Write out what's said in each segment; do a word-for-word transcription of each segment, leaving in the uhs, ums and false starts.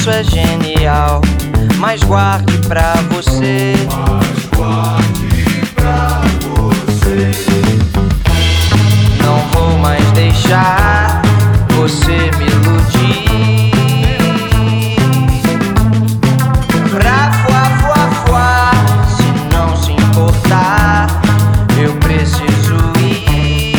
isso é genial. Mas guarde pra você. Mas guarde pra você. Não vou mais deixar você me iludir. Pra fuá, fuá, fuá, se não se importar, eu preciso ir.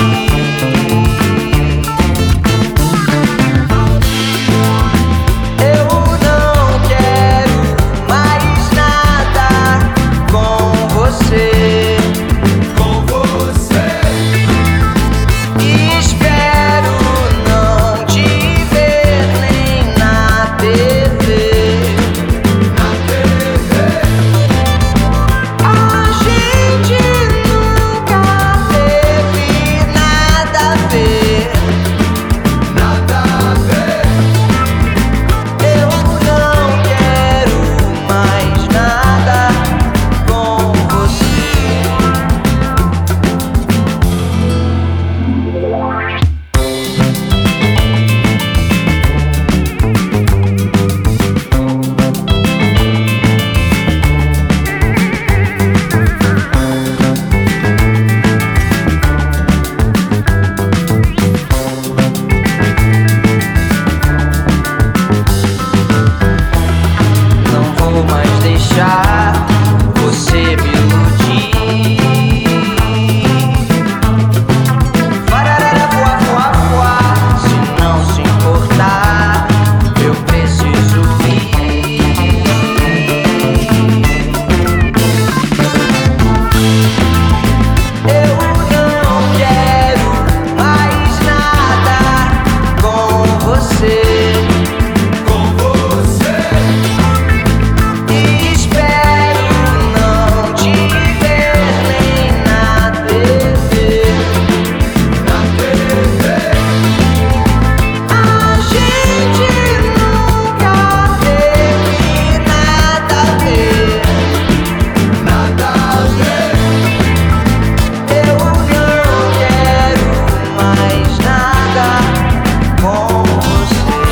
Eu não quero mais nada com você. Com você. Espero não te ver nem na T V. Na T V. A gente nunca teve nada a ver. Nada a ver. Eu não quero mais nada com você. Não vou mais deixar você me iludir. Fararara, fuá, fuá, fuá, se não se importar, eu preciso ir. Eu não quero mais nada com você. Com você. Espero não te ver nem na T V. Na T V. A gente nunca teve nada a ver. Nada a ver. Eu não quero mais nada com você.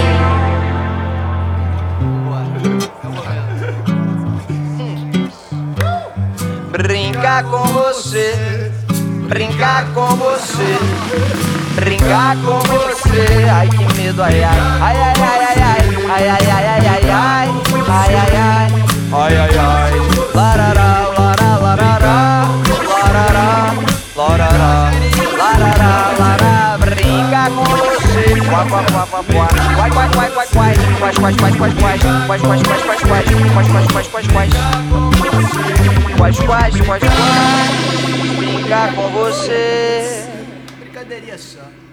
Brincar com você, brincar com você, brincar com você. Ai que medo, ai ai, ai ai ai ai ai ai ai ai ai ai ai ai ai ai ai ai ai larará larará larará larará larará larará larará. Brincar com você, quá quá quá quá quá, quai quai quai quai quai, quais quais quais quais quais, quais quais quais quais quais, quais quais quais quais quais. Quais, quais, quais, quais, brincar com você. Brincadeirinha só.